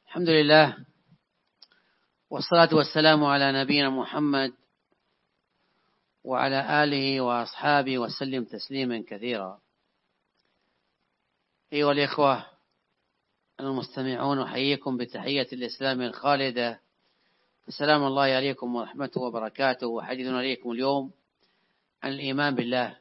الحمد لله، والصلاة والسلام على نبينا محمد وعلى آله وأصحابه وسلم تسليما كثيرا. أيها الإخوة المستمعون، أحييكم بتحية الإسلام الخالدة، السلام الله عليكم ورحمته وبركاته. وحديثنا عليكم اليوم عن الإيمان بالله.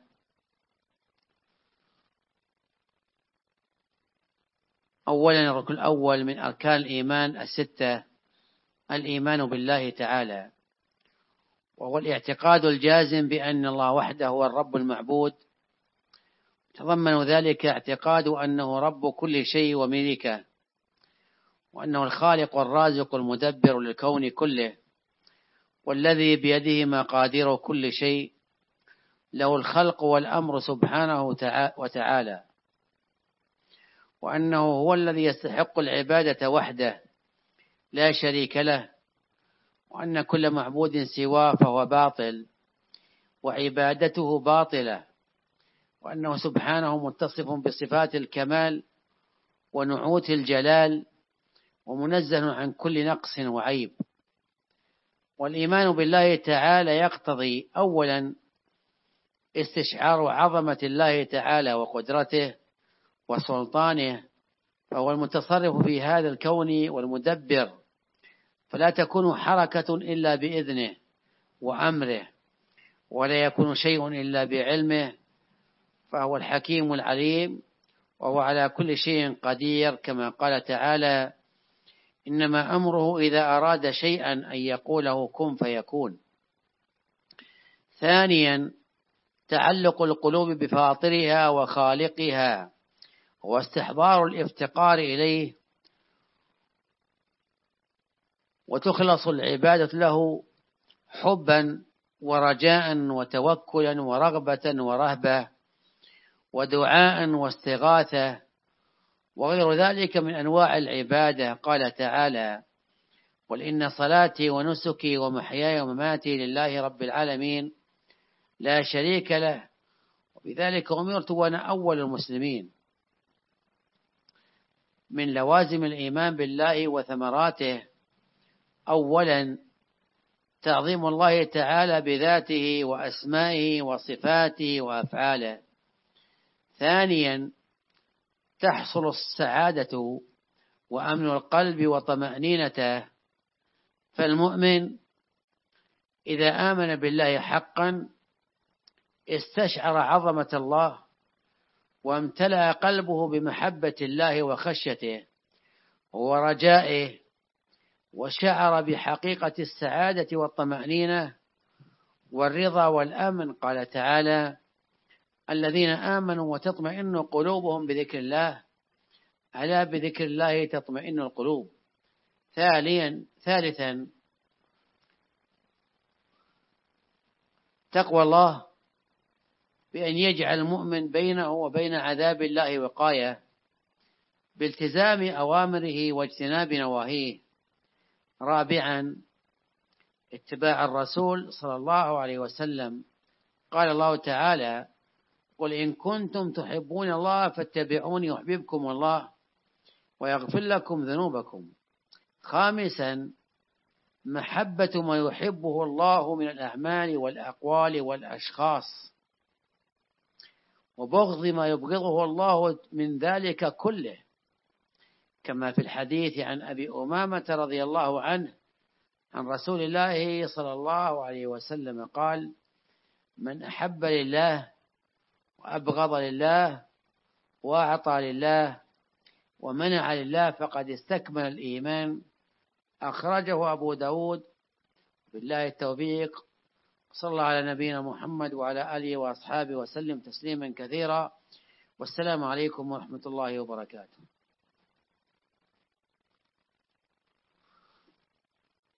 أولا، الركن الأول من أركان الإيمان الستة الإيمان بالله تعالى، وهو الاعتقاد الجازم بأن الله وحده هو الرب المعبود. يتضمن ذلك اعتقاد أنه رب كل شيء ومليكه، وأنه الخالق والرازق المدبر للكون كله، والذي بيده مقادير كل شيء، له الخلق والأمر سبحانه وتعالى، وأنه هو الذي يستحق العبادة وحده لا شريك له، وأن كل معبود سواه فهو باطل وعبادته باطلة، وأنه سبحانه متصف بصفات الكمال ونعوت الجلال، ومنزه عن كل نقص وعيب. والإيمان بالله تعالى يقتضي أولا استشعار عظمة الله تعالى وقدرته وسلطانه، فهو المتصرف في هذا الكون والمدبر، فلا تكون حركة إلا بإذنه وأمره، ولا يكون شيء إلا بعلمه، فهو الحكيم العليم، وهو على كل شيء قدير، كما قال تعالى: إنما أمره إذا أراد شيئا أن يقوله كن فيكون. ثانيا، تعلق القلوب بفاطرها وخالقها، واستحضار الافتقار إليه، وتخلص العبادة له حبا ورجاء وتوكلا ورغبة ورهبة ودعاء واستغاثة وغير ذلك من أنواع العبادة. قال تعالى: قل إن صلاتي ونسكي ومحياي ومماتي لله رب العالمين لا شريك له، وبذلك أمرت وأنا أول المسلمين. من لوازم الإيمان بالله وثمراته: أولا، تعظيم الله تعالى بذاته وأسمائه وصفاته وأفعاله. ثانيا، تحصل السعادة وأمن القلب وطمأنينته. فالمؤمن إذا آمن بالله حقا استشعر عظمة الله، وامتلأ قلبه بمحبة الله وخشيته ورجائه، وشعر بحقيقة السعادة والطمأنينة والرضا والأمن. قال تعالى: الذين آمنوا وتطمئن قلوبهم بذكر الله، ألا بذكر الله تطمئن القلوب. ثالثا، تقوى الله بأن يجعل المؤمن بينه وبين عذاب الله وقاية بالتزام أوامره واجتناب نواهيه. رابعا، اتباع الرسول صلى الله عليه وسلم. قال الله تعالى: قل إن كنتم تحبون الله فاتبعوني يحببكم الله ويغفر لكم ذنوبكم. خامسا، محبة ما يحبه الله من الأعمال والأقوال والأشخاص، وبغض ما يبغضه الله من ذلك كله، كما في الحديث عن أبي أمامة رضي الله عنه عن رسول الله صلى الله عليه وسلم قال: من أحب لله وأبغض لله وأعطى لله ومنع لله فقد استكمل الإيمان. أخرجه أبو داود. بالله التوفيق، صلى الله على نبينا محمد وعلى آله وأصحابه وسلم تسليما كثيرا. والسلام عليكم ورحمة الله وبركاته.